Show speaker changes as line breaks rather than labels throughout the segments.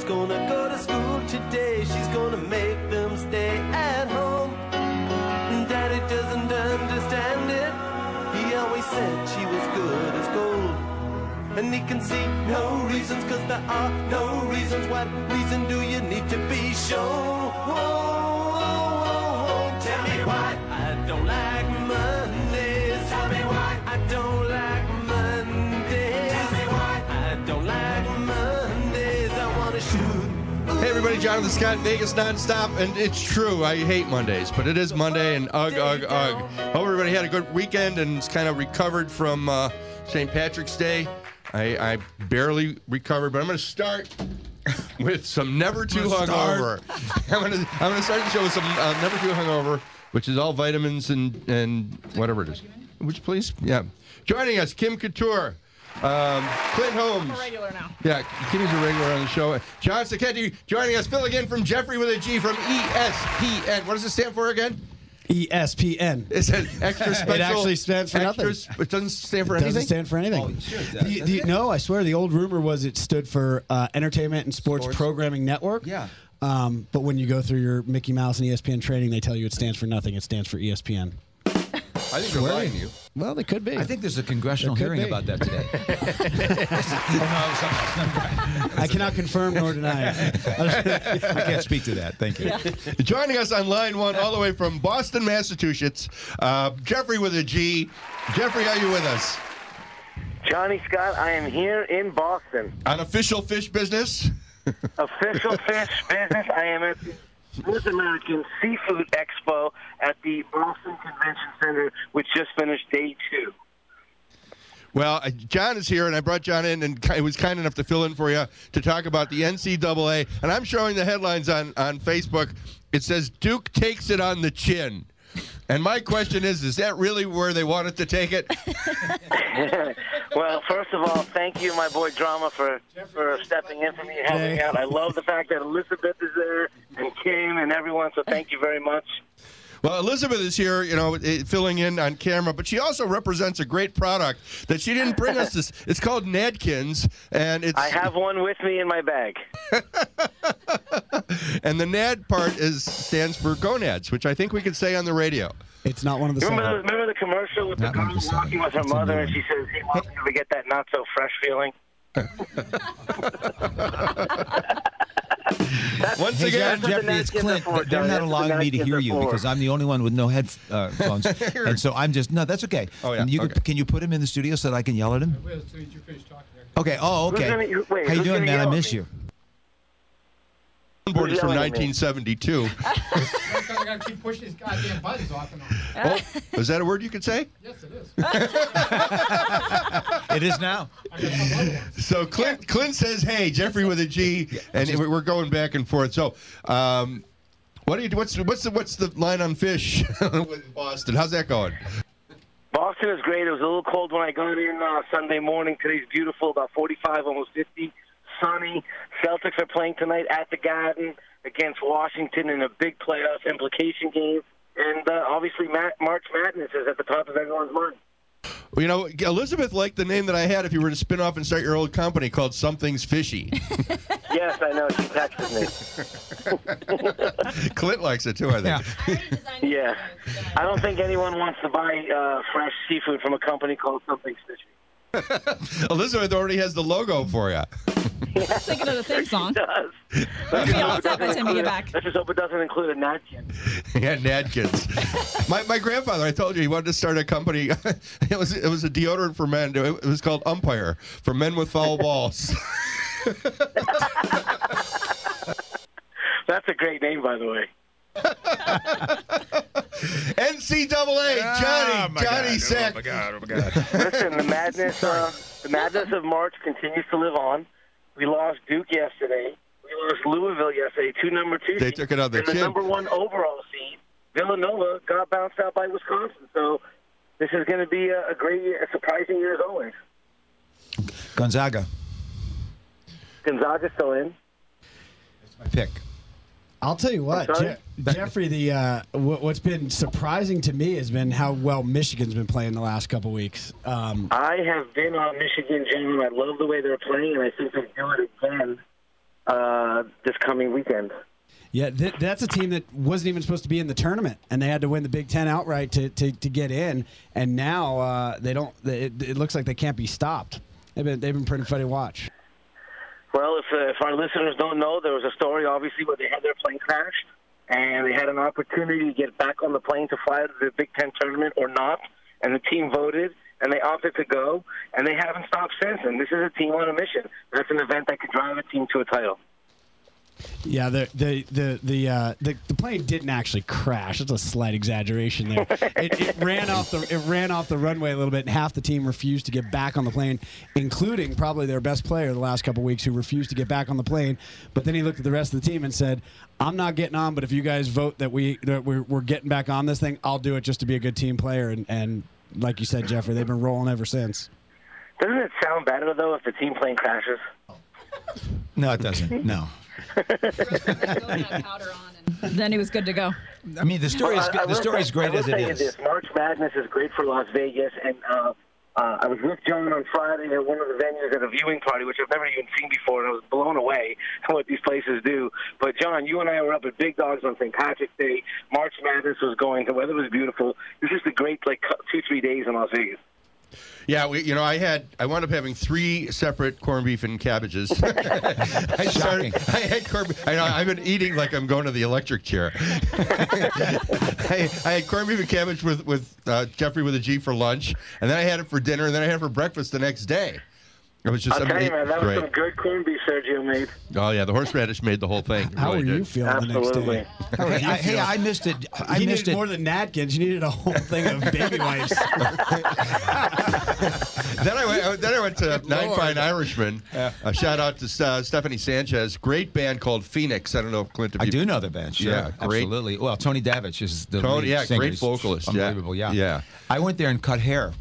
She's gonna go to school today. She's gonna make them stay at home. Daddy doesn't understand it. He always said she was good as gold. And he can see no reasons, cause there are no reasons. What reason do you need to be shown? Tell me why I don't like Mondays. Tell me why I don't like Mondays. Tell me why I don't like Mondays. I wanna shoot.
Hey everybody, Jonathan Scott, Vegas nonstop, and it's true, I hate Mondays, but it is Monday, and ugh. Hope everybody had a good weekend and is kind of recovered from St. Patrick's Day. I barely recovered, but I'm going to start with some Never Too Hungover. I'm going to start the show with some Never Too Hungover, which is all vitamins and whatever it is. Would you please? Yeah. Joining us, Kim Couture. Clint Holmes.
I'm a regular now.
Yeah, Kimmy's a regular on the show. John Sacchetti joining us. Filling in from Jeffrey with a G from ESPN. What does it stand for again?
ESPN.
It's an extra special.
It actually stands for nothing.
It doesn't stand for
It
anything?
doesn't stand for anything.
Oh, sure it does.
No, I swear the old rumor was it stood for Entertainment and Sports Programming Network.
Yeah.
But when you go through your Mickey Mouse and ESPN training, they tell you it stands for nothing. It stands for ESPN.
I think they're lying to you.
Well, they could be.
I think there's a congressional
There could
hearing
be.
about that today.
I cannot confirm nor deny it.
I can't speak to that. Thank you.
Joining us on line one, all the way from Boston, Massachusetts, Jeffrey with a G. Jeffrey, are you with us?
Johnny Scott, I am here in Boston.
On official fish business?
Official fish business. I am at the North American Seafood Expo at the Boston Convention Center, which just finished day 2.
Well, John is here, and I brought John in, and he was kind enough to fill in for you to talk about the NCAA. And I'm showing the headlines on Facebook. It says, Duke takes it on the chin. And my question is that really where they wanted to take it?
Well, first of all, thank you, my boy Drama, for stepping in for me and helping out. I love the fact that Elizabeth is there and Kim and everyone, so thank you very much.
Well, Elizabeth is here, filling in on camera, but she also represents a great product that she didn't bring us. This it's called Nadkins, and it's.
I have one with me in my bag.
And the Nad part stands for gonads, which I think we could say on the radio.
It's not one of the
Remember the commercial with the
Not
girl
one of the seven.
walking with her
It's a
mother,
new
and
one.
she says he wants her to get that not so fresh feeling.
Once
Hey,
again,
what the
Jeffrey, it's
napkins are
Clint.
for,
They're
Johnny.
not
That's what
allowing
the
me to
napkins
hear
are
you
for.
because I'm the only one with no headphones. And so I'm just, no, that's okay.
Oh, yeah,
And
okay.
Can you put him in the studio so that I can yell at him? Okay, okay.
Wait,
How you
who's
doing,
gonna
man? I
yell at
miss
me?
you.
board is from
yelling at me?
1972.
I gotta keep pushing these goddamn buttons off and on.
Oh, is that a word you could say?
Yes, it is.
It is now.
I got some other ones.
So Clint says, "Hey, Jeffrey with a G," and we're going back and forth. So, what do you do? What's the line on fish with Boston? How's that going?
Boston is great. It was a little cold when I got in Sunday morning. Today's beautiful, about 45, almost 50. Sunny. Celtics are playing tonight at the Garden against Washington in a big playoff implication game. And obviously March Madness is at the top of everyone's mind.
Well, Elizabeth liked the name that I had if you were to spin off and start your old company called Something's Fishy.
Yes, I know. She texted me.
Clint likes it too, I think.
Yeah.
Yeah. I don't think anyone wants to buy fresh seafood from a company called Something's Fishy.
Elizabeth already has the logo for you.
I was thinking of the theme song.
It does.
We'll be all set by the time you get back.
Let's just hope it doesn't include a napkin.
Yeah, Nadkins. my grandfather, I told you, he wanted to start a company. It was a deodorant for men. It was called Umpire, for men with foul balls.
That's a great name, by the way.
NCAA, Johnny Sack.
Oh, my God.
Listen, the madness of March continues to live on. We lost Duke yesterday. We lost Louisville yesterday, 2 number 2
They
seeds.
took it on their
And the
chin.
number 1 overall seed, Villanova, got bounced out by Wisconsin. So this is going to be a great year, a surprising year as always.
Gonzaga.
Gonzaga's still in.
That's my pick.
I'll tell you what,
I'm sorry?
Jeffrey. What's been surprising to me has been how well Michigan's been playing the last couple weeks.
I have been on Michigan, Jim. I love the way they're playing, and I think they'll do it again this coming weekend.
Yeah, that's a team that wasn't even supposed to be in the tournament, and they had to win the Big Ten outright to get in. And now they don't. It looks like they can't be stopped. They've been pretty funny to watch.
Well, if our listeners don't know, there was a story, obviously, where they had their plane crashed, and they had an opportunity to get back on the plane to fly to the Big Ten tournament or not, and the team voted, and they opted to go, and they haven't stopped since. And this is a team on a mission. That's an event that could drive a team to a title.
Yeah, the plane didn't actually crash. It's a slight exaggeration there. It ran off the runway a little bit, and half the team refused to get back on the plane, including probably their best player the last couple of weeks, who refused to get back on the plane. But then he looked at the rest of the team and said, "I'm not getting on, but if you guys vote that we're getting back on this thing, I'll do it just to be a good team player." And like you said, Jeffrey, they've been rolling ever since.
Doesn't it sound better though if the team plane crashes?
No, it doesn't. No.
Then he was good to go.
I mean, the story is great as it is.
This March Madness is great for Las Vegas, and I was with John on Friday at one of the venues at a viewing party, which I've never even seen before, and I was blown away at what these places do. But, John, you and I were up at Big Dogs on St. Patrick's Day. March Madness was going. The weather was beautiful. It was just a great, 2-3 days in Las Vegas.
Yeah, I wound up having 3 separate corned beef and cabbages. I had corned beef. I've been eating like I'm going to the electric chair. I had corned beef and cabbage with Jeffrey with a G for lunch, and then I had it for dinner, and then I had it for breakfast the next day. It was just
I'll tell you, man, that
great.
was some good corned beef Sergio made.
Oh yeah, the horseradish made the whole thing.
How
really
are you
did.
feeling the next day?
Hey, I missed it.
You needed more than napkins. You needed a whole thing of baby wipes.
Then I went to Nine Fine Irishmen. A shout out to Stephanie Sanchez. Great band called Phoenix. I don't know if Clint.
I do know the band. Sure,
Yeah, great.
absolutely. Well, Tony Davich is the lead singer.
Great
He's
vocalist.
Unbelievable.
Yeah.
I went there and cut hair.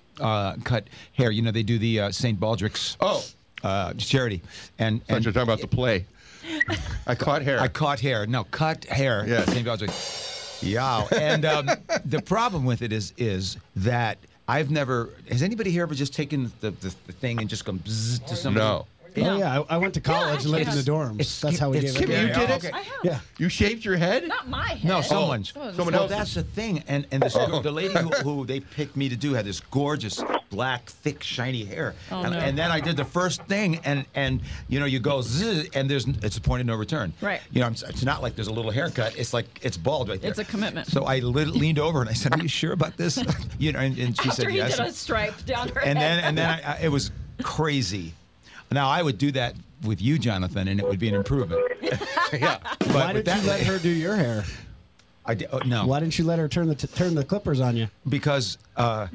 You know, they do the St. Baldrick's charity. And
you're talking about the play. I caught hair.
No, cut hair.
Yeah.
At St. Baldrick's. Yeah. And the problem with it is that I've never. Has anybody here ever just taken the thing and just gone bzzz to somebody?
No.
Oh yeah, I went to college and lived in the dorms. That's how we gave it.
Kimmy, you did it?
I have.
Yeah.
You shaved your head?
Not my head.
No, someone's.
Someone
Well,
else.
that's the thing. And the lady who they picked me to do had this gorgeous, black, thick, shiny hair.
Oh,
and,
no.
and then I did the first thing, and you go zzz, and it's a point of no return.
Right.
It's not like there's a little haircut. It's like it's bald right there.
It's a commitment.
So I leaned over and I said, "Are you sure about this?" And she
After
said
he
yes.
did a stripe down her
And
head.
then it was crazy. Now I would do that with you, Jonathan, and it would be an improvement.
Yeah.
Why didn't you let her do your hair?
I did, no.
Why didn't you let her turn the clippers on you?
Because I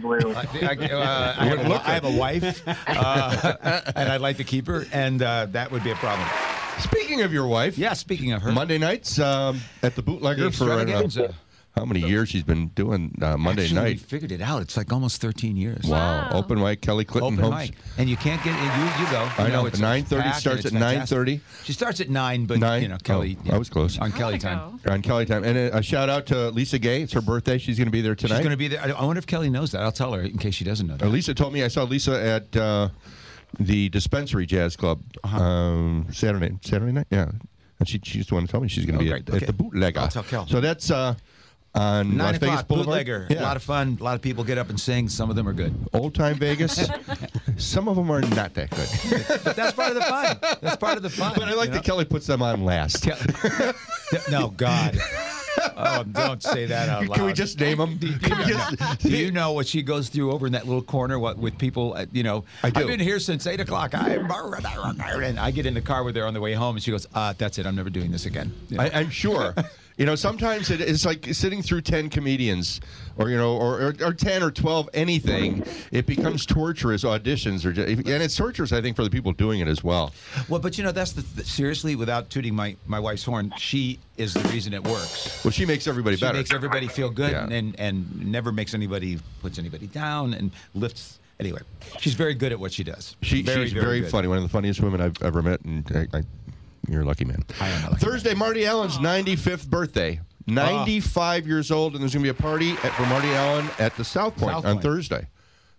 have a wife, and I'd like to keep her, and that would be a problem.
Speaking of your wife,
Yeah, speaking of her,
Monday nights at the Bootlegger
The
for
Extravaganza.
how many years she's been doing Monday
actually, we
night?
figured it out. It's like almost 13 years.
Wow. Open mic, Kelly Clinton
Open
hosts.
mic, and you can't get you go.
I know.
It's
9:30
packed
starts
and
at
it's fantastic.
9:30.
She starts at 9, but
9?
Kelly.
Oh, I was close.
on
I
Kelly
wanna
time.
go.
On Kelly time. And a shout out to Lisa Gay. It's her birthday. She's going to be there tonight.
She's going to be there. I wonder if Kelly knows that. I'll tell her in case she doesn't know that.
Lisa told me I saw Lisa at the Dispensary Jazz Club Saturday night. Yeah. And she's the one to tell me she's going to be
great.
at the Bootlegger.
I'll tell Kel.
So that's on
9
Las Vegas
o'clock,
Boulevard.
Bootlegger.
Yeah.
A lot of fun. A lot of people get up and sing. Some of them are good.
Old time Vegas. Some of them are not that good.
But that's part of the fun. That's part of the fun.
But I like that Kelly puts them on last.
No, God. Oh, don't say that out loud.
Can we just name them?
Do you know what she goes through over in that little corner? With people,
I do.
I've been here since 8 o'clock. And I get in the car with her on the way home, and she goes, "That's it. I'm never doing this again." You know?
I'm sure. Sometimes it's like sitting through 10 comedians, or 10 or 12 anything. It becomes torturous auditions, and it's torturous, I think, for the people doing it as well.
Well, but that's seriously, without tooting my wife's horn, she is the reason it works.
Well, she makes everybody
She
better.
makes everybody feel good,
Yeah.
and never puts anybody down, and lifts. Anyway, she's very good at what she does.
She's very
good.
funny. One of the funniest women I've ever met, and you're a lucky man.
I am a lucky
Thursday, Marty Allen's 95th birthday. 95 years old, and there's going to be a party for Marty Allen at the South Point on Thursday.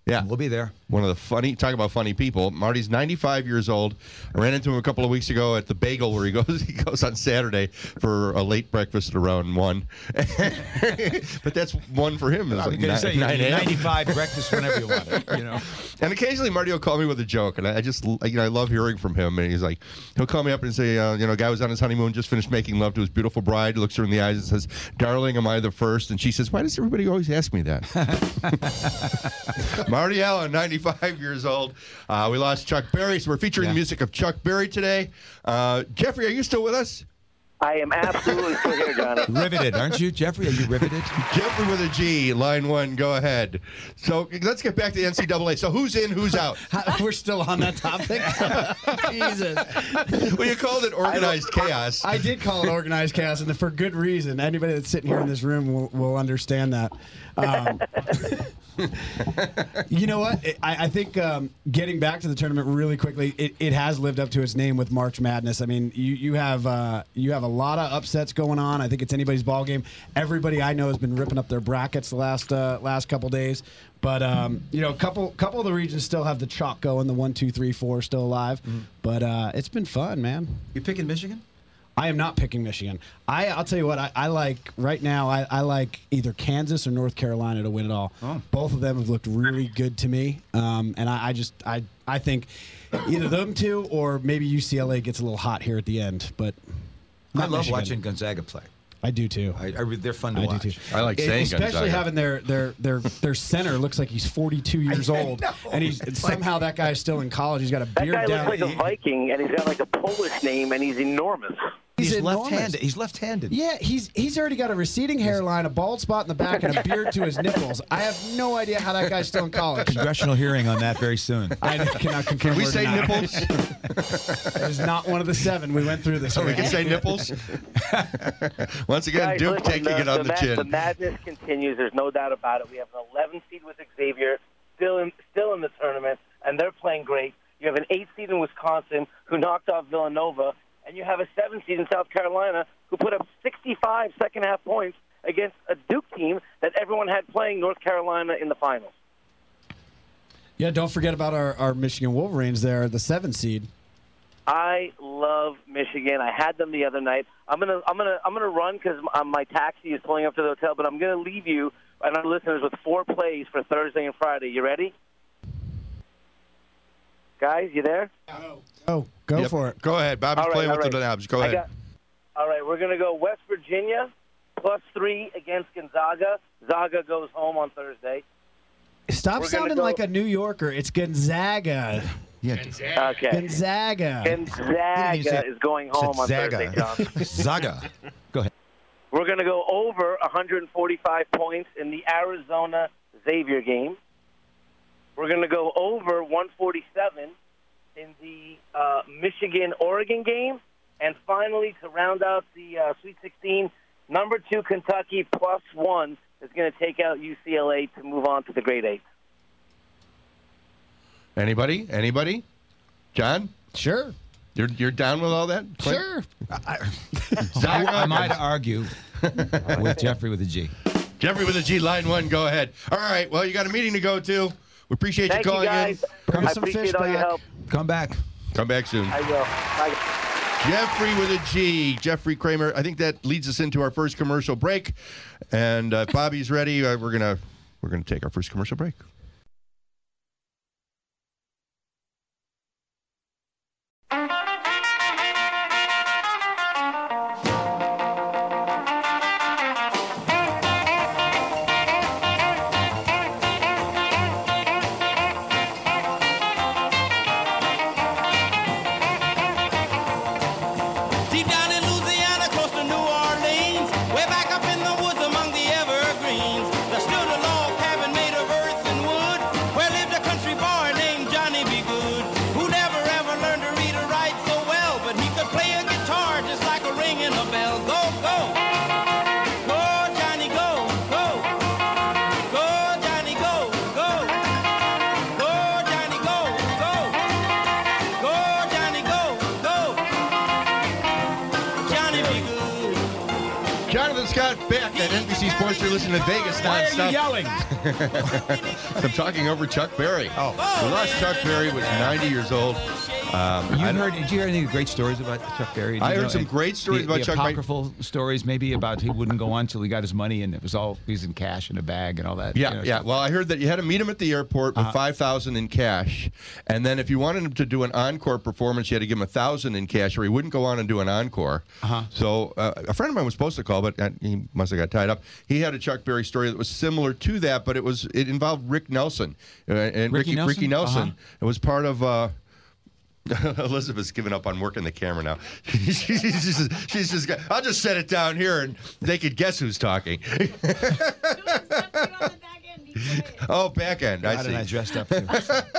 Yeah.
We'll be there.
One of the talk about funny people. Marty's 95 years old. I ran into him a couple of weeks ago at the Bagel where he goes on Saturday for a late breakfast around 1. But that's 1 for him.
I was
Like
going to say,
9 a.m.
95 breakfast whenever you want it, you know.
And occasionally Marty will call me with a joke, and I just, I love hearing from him. And he's like, he'll call me up and say, a guy was on his honeymoon, just finished making love to his beautiful bride, looks her in the eyes and says, "Darling, am I the first?" And she says, "Why does everybody always ask me that?" Marty Allen, 95 years old. We lost Chuck Berry, so we're featuring the music of Chuck Berry today. Jeffrey, are you still with us?
I am absolutely still here, Johnny.
Riveted, aren't you, Jeffrey? Are you riveted?
Jeffrey with a G, line 1, go ahead. So let's get back to the NCAA. So who's in, who's out?
We're still on that topic. Jesus.
Well, you called it organized chaos.
I did call it organized chaos, and for good reason. Anybody that's sitting here in this room will understand that. You know what? I think getting back to the tournament really quickly, it has lived up to its name with March Madness. I mean, you have a lot of upsets going on. I think it's anybody's ball game. Everybody I know has been ripping up their brackets the last couple days. But a couple of the regions still have the chalk going. The 1, 2, 3, 4 still alive. Mm-hmm. But it's been fun, man.
You picking Michigan?
I am not picking Michigan. I'll tell you what, I like right now, I like either Kansas or North Carolina to win it all. Oh. Both of them have looked really good to me. And I think either them two or maybe UCLA gets a little hot here at the end. But
I love
Michigan.
watching Gonzaga play.
I do too.
They're fun to watch.
Do too.
I like saying
especially
Gonzaga.
having their center looks like he's 42 years old, and somehow that guy's still in college. He's got a beard
that guy
down.
looks like a Viking, and he's got like a Polish name, and he's enormous.
He's
enormous.
left-handed. He's left-handed.
Yeah, he's already got a receding hairline, a bald spot in the back, and a beard to his nipples. I have no idea how that guy's still in college.
Congressional hearing on that very soon.
I cannot confirm.
Can we
or
say
deny.
nipples?
It is not one of the 7 we went through this.
So we can say nipples? Once again,
Guys,
Duke
listen,
taking it on the chin.
The madness continues. There's no doubt about it. We have an 11 seed with Xavier still in the tournament, and they're playing great. You have an 8 seed in Wisconsin who knocked off Villanova, and you have a 7 seed in South Carolina who put up 65 second-half points against a Duke team that everyone had playing North Carolina in the finals.
Yeah, don't forget about our Michigan Wolverines there, the 7 seed.
I love Michigan. I had them the other night. I'm gonna run because my taxi is pulling up to the hotel, but I'm gonna leave you and our listeners with 4 plays for Thursday and Friday. You ready? Guys, you there?
Oh, go for it.
Go ahead. Bobby's playing with the knobs. Go ahead.
All right, we're going to go West Virginia +3 against Gonzaga. Zaga goes home on Thursday.
Stop sounding like a New Yorker. It's Gonzaga.
Yeah.
Okay.
Gonzaga.
Gonzaga is going home on Thursday, John.
Zaga. Go ahead.
We're going to go over 145 points in the Arizona-Xavier game. We're going to go over 147 in the Michigan-Oregon game. And finally, to round out the Sweet 16, number 2 Kentucky +1 is going to take out UCLA to move on to the Grade 8.
Anybody? John?
Sure.
You're down with all that? Clint?
Sure.
I might argue with Jeffrey with a G.
Jeffrey with a G, line 1, go ahead. All right, well, you got a meeting to go to. We appreciate you calling in.
Bring
I
some
appreciate
fish
all your
back.
help.
Come back.
Come back soon.
I will. Bye.
Jeffrey with a G, Jeffrey Kramer. I think that leads us into our first commercial break. And if Bobby's ready, we're gonna take our first commercial break.
Deep down in Louisiana, close to New Orleans, way back up in the woods among the evergreens, there stood a log cabin made of earth and
Jonathan Scott back at NBC Sports. You're listening to Vegas
Why are
nonstop.
you yelling?
I'm talking over Chuck Berry. Oh. We lost Chuck Berry, was 90 years old.
Did you hear any great stories about Chuck Berry?
I heard some great stories about Chuck Berry.
Apocryphal stories, maybe about he wouldn't go on until he got his money, and it was all he's in cash in a bag and all that.
Yeah, yeah. Well, I heard that you had to meet him at the airport with $5,000 in cash, and then if you wanted him to do an encore performance, you had to give him $1,000 in cash, or he wouldn't go on and do an encore. So a friend of mine was supposed to call, but he must have got tied up. He had a Chuck Berry story that was similar to that, but it involved Rick Nelson and Ricky Nelson. It was part of. Elizabeth's given up on working the camera now. she's just I'll just set it down here and they could guess who's talking. Oh, back end. I see.
I dressed up too.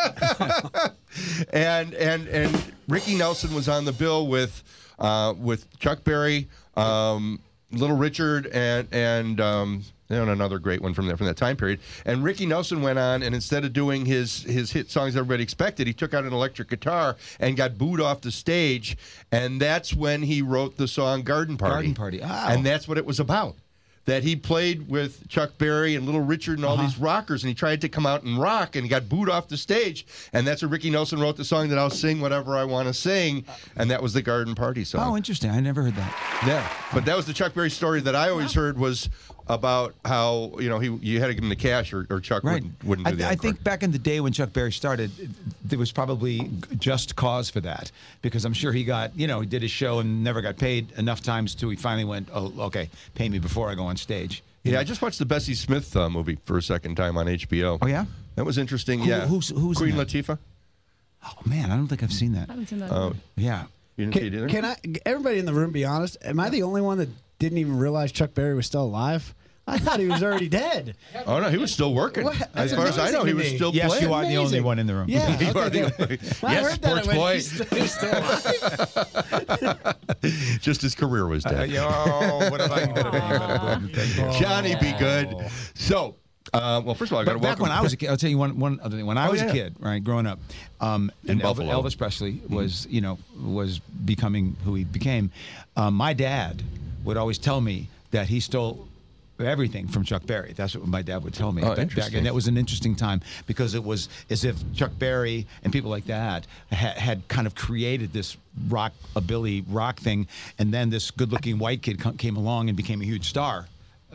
and Ricky Nelson was on the bill with Chuck Berry, Little Richard, and another great one from that time period. And Ricky Nelson went on, and instead of doing his hit songs everybody expected, he took out an electric guitar and got booed off the stage. And that's when he wrote the song Garden Party.
Garden Party. Oh.
And that's what it was about. That he played with Chuck Berry and Little Richard and all these rockers, and he tried to come out and rock, and he got booed off the stage. And that's when Ricky Nelson wrote the song that I'll sing whatever I want to sing, and that was the Garden Party song.
Oh, interesting. I never heard that.
Yeah, but that was the Chuck Berry story that I always heard was about how you had to give him the cash or Chuck wouldn't do that.
I think back in the day when Chuck Berry started, there was probably just cause for that, because I'm sure he got he did his show and never got paid enough times till he finally went, oh, okay, pay me before I go on stage.
Yeah, I just watched the Bessie Smith movie for a second time on HBO.
Oh yeah,
that was interesting.
Who's
Queen
in that?
Latifah?
Oh man, I don't think I've seen that.
I haven't seen that.
Oh
yeah.
You didn't see it either?
Can everybody in the room be honest? Am I the only one that didn't even realize Chuck Berry was still alive? I thought he was already dead.
Oh no, he was still working.
As
far as I know, he was still playing.
Yes, you are the only one in the room.
Yeah,
You are the only. Yes, sports boy.
He's still alive.
Just his career was dead.
What have I been?
Johnny, be good. So, well, first of all, I got to
Back
welcome.
when I was a kid, I'll tell you one other thing. When I was a kid, right, growing up, and
Buffalo.
Elvis Presley was, was becoming who he became. My dad would always tell me that he stole everything from Chuck Berry. That's what my dad would tell me.
Oh, interesting.
And that was an interesting time, because it was as if Chuck Berry and people like that had kind of created this rockabilly rock thing, and then this good-looking white kid came along and became a huge star.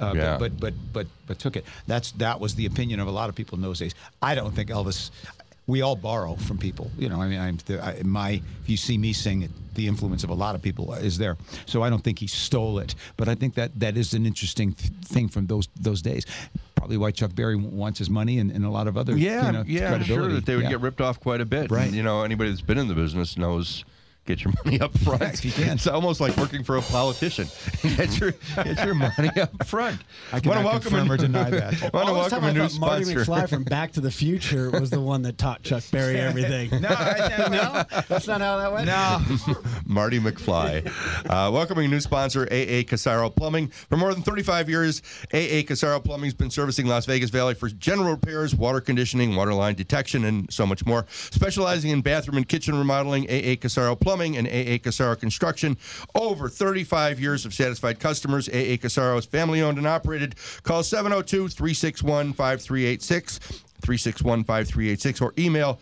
But took it. That was the opinion of a lot of people in those days. I don't think Elvis. We all borrow from people, if you see me sing, the influence of a lot of people is there. So I don't think he stole it, but I think that is an interesting thing from those days. Probably why Chuck Berry wants his money and a lot of other
I'm
credibility.
sure that they would get ripped off quite a bit.
Right.
And, anybody that's been in the business knows. Get your money up front.
If you can.
It's almost like working for a politician. Get your money up front.
I cannot confirm or deny that.
I want to welcome a new
Marty
sponsor.
McFly from Back to the Future was the one that taught Chuck Berry everything.
No,
That's not how that went?
No.
Marty McFly. Welcoming a new sponsor, AA Casaro Plumbing. For more than 35 years, AA Casaro Plumbing has been servicing Las Vegas Valley for general repairs, water conditioning, water line detection, and so much more. Specializing in bathroom and kitchen remodeling, AA Casaro Plumbing and AA Casaro Construction. Over 35 years of satisfied customers. AA Casaro is family owned and operated. Call 702-361-5386. 361-5386 or email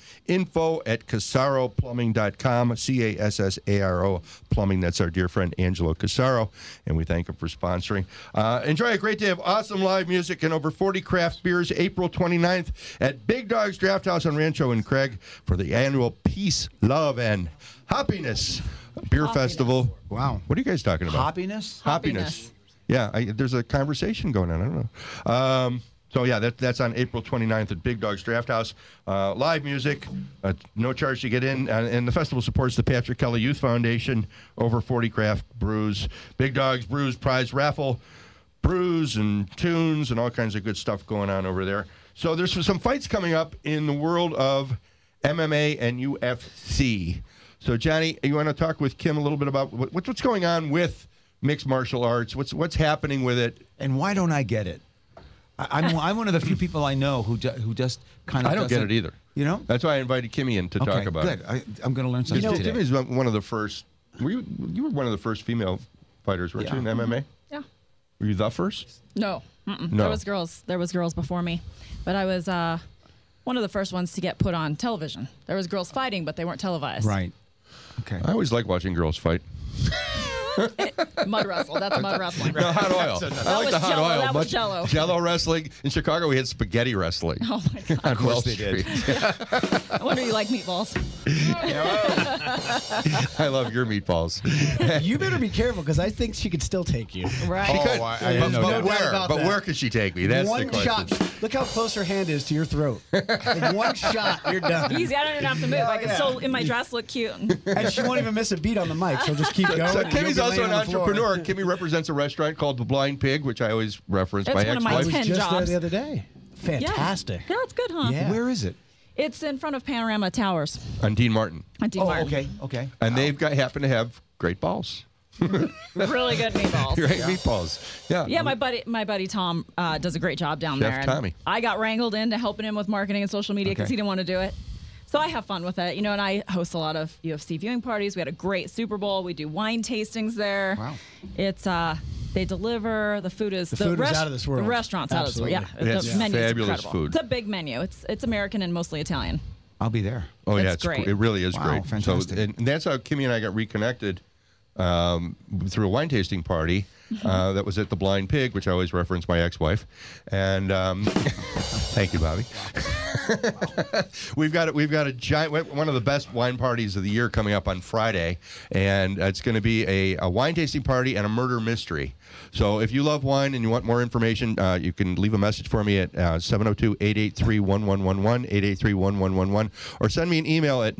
info@casaroplumbing.com, Cassaro Plumbing. That's our dear friend Angelo Casaro, and we thank him for sponsoring. Enjoy a great day of awesome live music and over 40 craft beers April 29th at Big Dog's Draft House on Rancho and Craig for the annual Peace, Love, and Happiness Beer Festival.
Wow.
What are you guys talking about?
Happiness?
Yeah, there's a conversation going on. I don't know. So, yeah, that's on April 29th at Big Dog's Draft House. Live music, no charge to get in. And the festival supports the Patrick Kelly Youth Foundation, over 40 craft brews. Big Dog's Brews Prize Raffle, brews and tunes and all kinds of good stuff going on over there. So there's some fights coming up in the world of MMA and UFC. So, Johnny, you want to talk with Kim a little bit about what's going on with mixed martial arts? What's happening with it?
And why don't I get it? I'm one of the few people I know who just kind of.
I don't get it either.
That's
why I invited Kimmy in to talk about
good.
it.
I'm going to learn something today.
Kimmy's one of the first. You were one of the first female fighters, weren't you, in MMA?
Yeah.
Were you the first?
No. Mm-mm.
No.
There was girls before me, but I was one of the first ones to get put on television. There was girls fighting, but they weren't televised.
Right. Okay.
I always like watching girls fight.
Mud wrestle. That's mud wrestling.
No, hot oil. I like
was
the hot
Jell-O.
oil.
That was
much-
Jell-O.
Jell-O wrestling. In Chicago, we had spaghetti wrestling.
Oh my god!
On Wall
they did.
Street.
I wonder you like meatballs.
I love your meatballs.
You better be careful because I think she could still take you.
Right.
She could.
I didn't know
but
that.
where?
about
But
that.
where could she take me? That's the
One
question.
shot. Look how close her hand is to your throat. Like one shot, you're done.
Easy. I don't even have to move. I can still in my dress look cute.
And she won't even miss a beat on the mic. She'll just keep going.
So
and you'll
Kimmy's
be
also
laying
an
on the floor.
entrepreneur. Kimmy represents a restaurant called The Blind Pig, which I always reference.
It's
my
one of my
I
ex-wife.
was
10
just there
jobs.
the other day. Fantastic.
Yeah, it's good, huh?
Yeah.
Where is it?
It's in front of Panorama Towers
On Dean Martin.
on Dean
Oh,
Martin.
okay. Okay.
And they've happen to have great balls.
Really good meatballs.
Great meatballs. Yeah.
Yeah, my buddy Tom does a great job down
Chef
there. and
Tommy.
I got wrangled into helping him with marketing and social media because
Okay.
he didn't want to do it. So I have fun with it, and I host a lot of UFC viewing parties. We had a great Super Bowl. We do wine tastings there.
Wow.
It's they deliver. The food is
The food is out of this world.
The restaurant's out of this world.
Absolutely.
Yeah,
It's
the menu's
fabulous
incredible.
food.
It's a big menu. It's American and mostly Italian.
I'll be there.
Oh yeah,
It's great.
It really is
Wow,
great.
fantastic.
So, and that's how Kimmy and I got reconnected through a wine tasting party that was at the Blind Pig, which I always reference my ex-wife. And thank you, Bobby. We've got a giant, one of the best wine parties of the year coming up on Friday, and it's going to be a wine tasting party and a murder mystery. So if you love wine and you want more information, you can leave a message for me at 702-883-1111, 883-1111, or send me an email at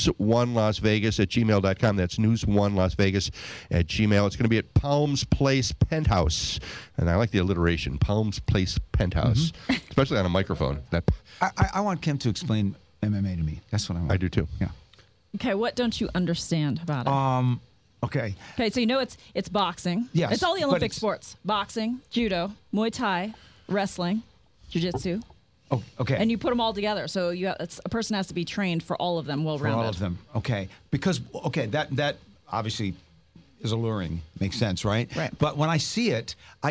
news1lasvegas@gmail.com. That's news1lasvegas@gmail. It's going to be at Palms Place Penthouse, and I like the alliteration, Palms Place Penthouse, especially on a microphone.
I want Kim to explain MMA to me. That's what I want.
I do too.
Yeah.
Okay, what don't you understand about it?
Okay.
Okay, so it's boxing.
Yes,
It's all the
but
Olympic
it's-
sports. Boxing, judo, Muay Thai, wrestling, jiu-jitsu.
Oh, okay.
And you put them all together. So a person has to be trained for all of them,
For
well-rounded.
all of them. Okay. Because that obviously is alluring. Makes sense, right?
Right.
But when I see it,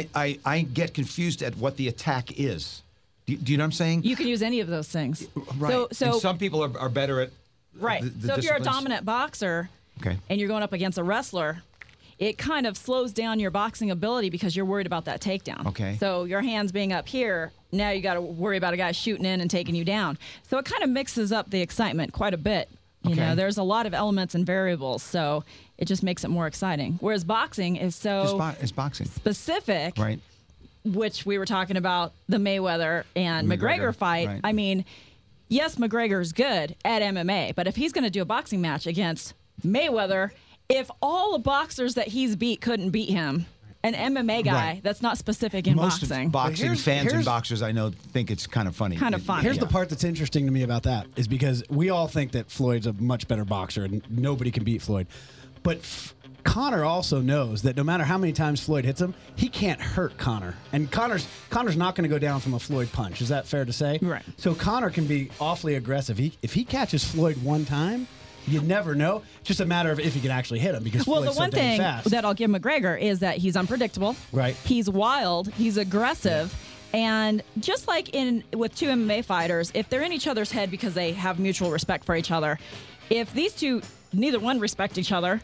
I get confused at what the attack is. Do you know what I'm saying?
You can use any of those things.
Right.
So
and some people are better at
right.
the
So if you're a
disciplines.
dominant boxer
Okay.
and you're going up against a wrestler, it kind of slows down your boxing ability because you're worried about that takedown.
Okay.
So your hands being up here, now you got to worry about a guy shooting in and taking you down. So it kind of mixes up the excitement quite a bit. You know,
Okay.
there's a lot of elements and variables, so it just makes it more exciting. Whereas boxing is so
It's boxing.
specific,
Right.
which we were talking about the Mayweather and McGregor fight.
right.
I mean, yes, McGregor's good at MMA, but if he's going to do a boxing match against Mayweather, if all the boxers that he's beat couldn't beat him, an MMA guy
Right.
that's not specific in
Most
boxing.
of boxing
here's-
fans and
here's-
boxers I know think it's kind of funny.
Kind of fun.
Here's
Yeah.
the part that's interesting to me about that is because we all think that Floyd's a much better boxer and nobody can beat Floyd. But Conor also knows that no matter how many times Floyd hits him, he can't hurt Conor. And Conor's not going to go down from a Floyd punch. Is that fair to say?
Right.
So Conor can be awfully aggressive. If he catches Floyd one time, you never know. It's just a matter of if he can actually hit him because
Well,
Floyd's
the one
so dang
thing
fast.
that I'll give McGregor is that he's unpredictable.
Right.
He's wild. He's aggressive. And just like with two MMA fighters, if they're in each other's head because they have mutual respect for each other, if these two, neither one respect each other,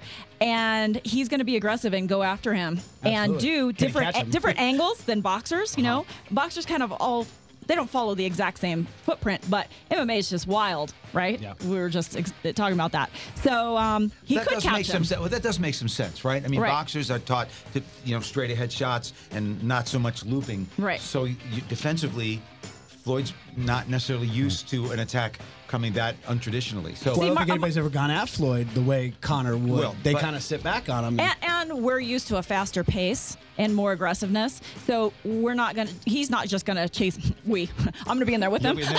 and he's going to be aggressive and go after him and
Absolutely.
do
Can't catch him.
different angles than boxers. You know, boxers kind of all. They don't follow the exact same footprint, but MMA is just wild, right?
Yeah.
We were just talking about that. So he
that
could
does
catch
make
him.
some sense. Well, that does make some sense, right? I mean,
Right.
boxers are taught to, straight ahead shots and not so much looping.
Right.
So defensively, Floyd's not necessarily used to an attack coming that untraditionally. So
Well, I don't
Mar-
think anybody's ever gone at Floyd the way Conor would.
Well,
they
but-
kind of sit back on him.
And we're used to a faster pace and more aggressiveness. So he's not just going to chase. I'm going to be in there with him.
You'll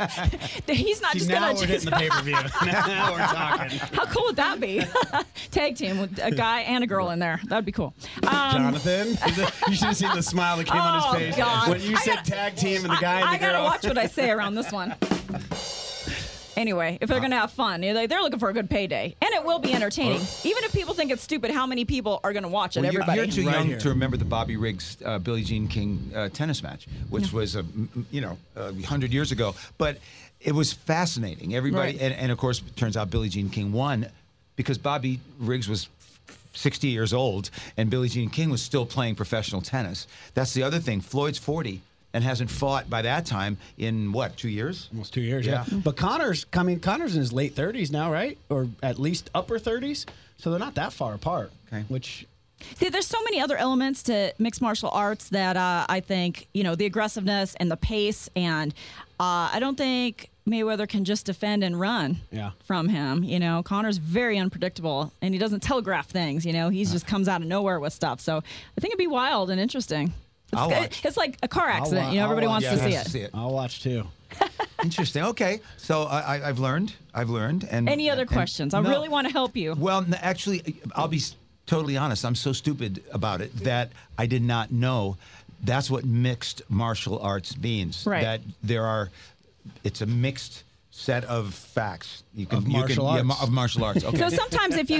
be
He's not
See,
just
now
going to
we're
chase.
hitting the pay-per-view. Now we're talking.
How cool would that be? Tag team with a guy and a girl in there. That would be cool.
Jonathan, you should have seen the smile that came on
Oh,
his face
God.
when you
I
said
gotta-
tag team and the guy and
I
the girl.
got to watch what I say around this one. Anyway, if they're going to have fun, they're looking for a good payday. And it will be entertaining. Even if people think it's stupid, how many people are going to watch it?
Well,
Everybody.
You're too
Right
young
here.
to remember the Bobby Riggs, Billie Jean King tennis match, which was 100 years ago. But it was fascinating. Everybody,
Right.
and of course, it turns out Billie Jean King won because Bobby Riggs was 60 years old and Billie Jean King was still playing professional tennis. That's the other thing. Floyd's 40 and hasn't fought by that time in what, 2 years?
Almost 2 years, yeah. But Connor's in his late 30s now, right? Or at least upper 30s. So they're not that far apart.
Okay.
Which
See, there's so many other elements to mixed martial arts that I think, the aggressiveness and the pace. And I don't think Mayweather can just defend and run from him. Connor's very unpredictable and he doesn't telegraph things. He just comes out of nowhere with stuff. So I think it'd be wild and interesting.
I'll watch.
It's like a car accident.
I'll
Everybody
watch.
wants to
Yeah,
see it.
I'll watch too.
Interesting. Okay. So I've learned. And
Any other questions? I
No.
really want to help you.
Well, actually, I'll be totally honest. I'm so stupid about it that I did not know that's what mixed martial arts means.
Right.
That it's a mixed set of facts.
Of martial arts.
Of martial arts. Okay.
So sometimes if you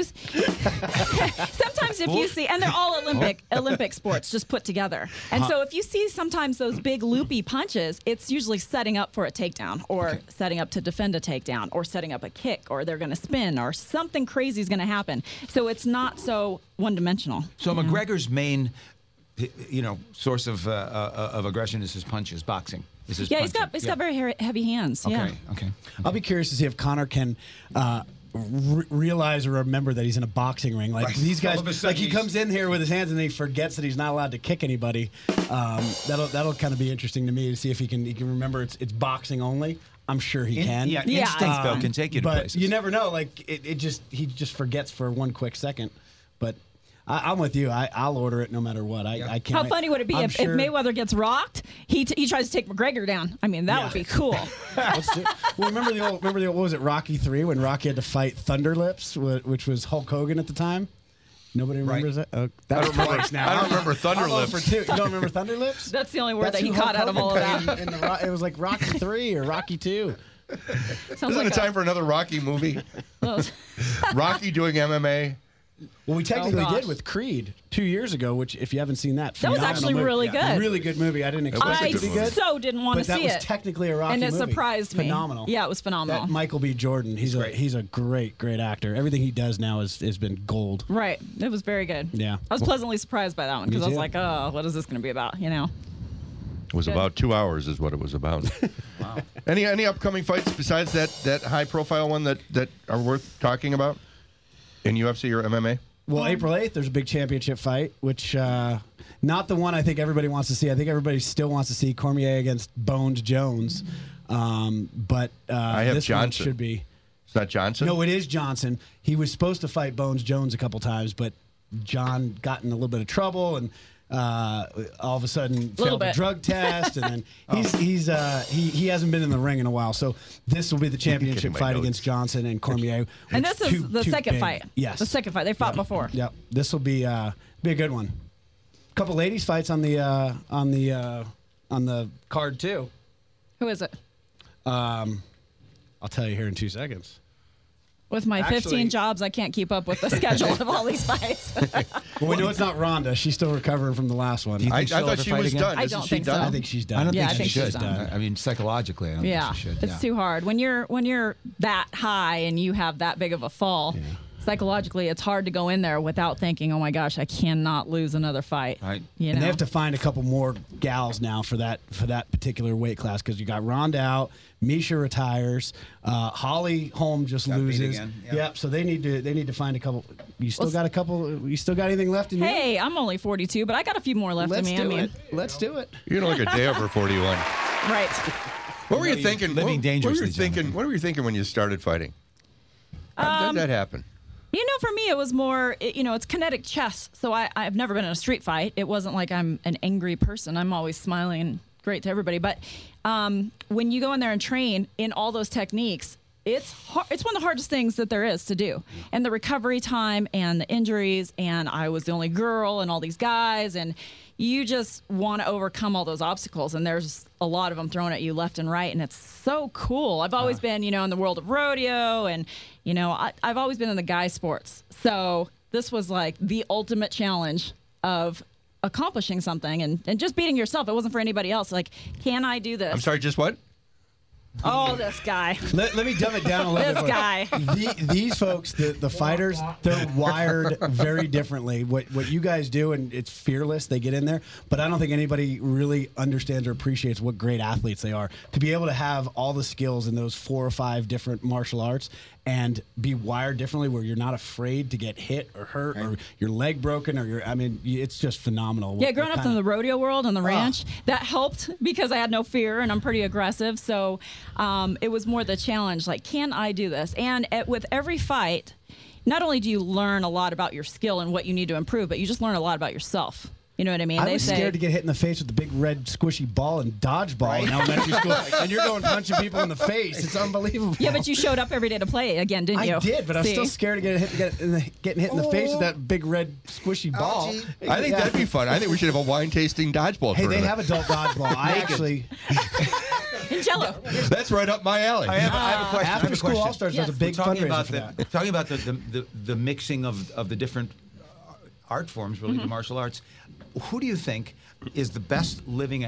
see, and they're all Olympic sports just put together. And so if you see sometimes those big loopy punches, it's usually setting up for a takedown or setting up to defend a takedown or setting up a kick or they're going to spin or something crazy is going to happen. So it's not so one-dimensional.
So McGregor's main, source of aggression is his punches, boxing. He's
got very heavy hands. Yeah.
Okay.
I'll be curious to see if Connor can realize or remember that he's in a boxing ring. Like these
All
guys,
of a sudden
like he
he's-
comes in here with his hands and then he forgets that he's not allowed to kick anybody. That'll kind of be interesting to me to see if he can remember it's boxing only. I'm sure he can.
Yeah,
Yeah.
instinct though can take you to
But
places.
you never know. Like he just forgets for one quick second. But I'm with you. I'll order it no matter what. I can't.
How funny would it be if Mayweather gets rocked? He tries to take McGregor down. I mean, that would be cool.
Let's do it. Well, remember the old what was it, Rocky 3 when Rocky had to fight Thunder Lips, which was Hulk Hogan at the time? Nobody remembers that. Oh, that was twice now.
I don't remember Thunder
I'm 0
Lips.
for 2. You don't remember Thunder Lips?
That's the only word
That's
that he
who
caught
Hulk
out of all of
Hogan
that.
played it was like Rocky 3 or Rocky 2.
Sounds
Isn't
like
it time for another Rocky movie? Rocky doing MMA.
Well, we technically
gosh.
did with Creed 2 years ago, which if you haven't seen that,
That was
phenomenal
actually
movie.
really good.
Really good movie. I didn't expect
I
it to be good.
so didn't want
but
to
that
see
was
it.
technically a Rocky
And it
movie.
surprised me.
Phenomenal.
Yeah, it was phenomenal.
That Michael B. Jordan, he's a great actor. Everything he does now has been gold.
Right. It was very good.
Yeah.
I was pleasantly surprised by that one because I was
too.
like, oh, what is this going to be about?
It was
Good.
about 2 hours is what it was about. Wow. Any upcoming fights besides that high profile one that are worth talking about in UFC or MMA?
Well, April 8th, there's a big championship fight, which not the one I think everybody wants to see. I think everybody still wants to see Cormier against Bones Jones. But
I have
this one
Johnson.
should be.
Is that Johnson?
No, it is Johnson. He was supposed to fight Bones Jones a couple times, but John got in a little bit of trouble and all of a sudden failed a
bit.
drug test, and then he hasn't been in the ring in a while. So this will be the championship
my
fight
notes.
against Johnson and Cormier.
And
which
this is the
two
second
big-
fight.
Yes,
The second fight. They fought before.
Yep, this will be a good one. Couple ladies fights on the card too.
Who is it?
I'll tell you here in 2 seconds.
With my 15
Actually-
jobs, I can't keep up with the schedule of all these fights.
Well, we know it's not Ronda. She's still recovering from the last one.
Do you
I
think she'll
thought
ever
she
fight
was
again?
done.
I
Isn't
don't
she
think so.
done?
I think she's done.
I don't
Yeah, I
think
think
she
she's
should.
done.
I mean, psychologically, I don't
Yeah,
think she should.
it's too hard when you're that high and you have that big of a fall. Psychologically, it's hard to go in there without thinking, "Oh my gosh, I cannot lose another fight."
Right.
And they have to find a couple more gals now for that particular weight class because you got Ronda out, Misha retires, Holly Holm just
Got beat
loses.
again, yeah.
Yep. So they need to find a couple. You still got a couple. You still got anything left in you?
Hey, I'm only 42, but I got a few more left
let's
in me.
do
I mean,
it. Let's do it.
You look a day over 41.
right.
What were you
Living
thinking?
dangerously,
What were you thinking when you started fighting? How did that happen?
For me, it was more, it's kinetic chess. So I've never been in a street fight. It wasn't like I'm an angry person. I'm always smiling and great to everybody. But when you go in there and train in all those techniques, it's hard. It's one of the hardest things that there is to do. And the recovery time and the injuries, and I was the only girl and all these guys, and you just want to overcome all those obstacles, and there's a lot of them thrown at you left and right, and it's so cool. I've always been, in the world of rodeo, and, I've always been in the guy sports. So this was like the ultimate challenge of accomplishing something and just beating yourself. It wasn't for anybody else. Like, can I do this?
I'm sorry, just what?
Oh, this guy.
Let me dumb it down a little
This
bit.
guy.
These folks, the fighters, they're wired very differently. What you guys do, and it's fearless. They get in there, but I don't think anybody really understands or appreciates what great athletes they are. To be able to have all the skills in those 4 or 5 different martial arts and be wired differently, where you're not afraid to get hit or hurt or your leg broken or it's just phenomenal.
Yeah, growing up in the rodeo world on the ranch, that helped because I had no fear and I'm pretty aggressive. So it was more the challenge, like, can I do this? And with every fight, not only do you learn a lot about your skill and what you need to improve, but you just learn a lot about yourself. You know what I mean?
I was scared to get hit in the face with the big red squishy ball in dodgeball in elementary school, and you're going punching people in the face. It's unbelievable.
Yeah, but you showed up every day to play again, didn't you?
I did, but I was still scared to getting hit in the face with that big red squishy ball.
I think that'd be fun. I think we should have a wine tasting dodgeball
Hey,
tournament.
they have adult dodgeball. I actually
In Jello.
That's right up my alley.
I have a question.
After School All Stars does a big fundraiser for that.
Talking about the mixing of the different art forms, really, the martial arts. Who do you think is the best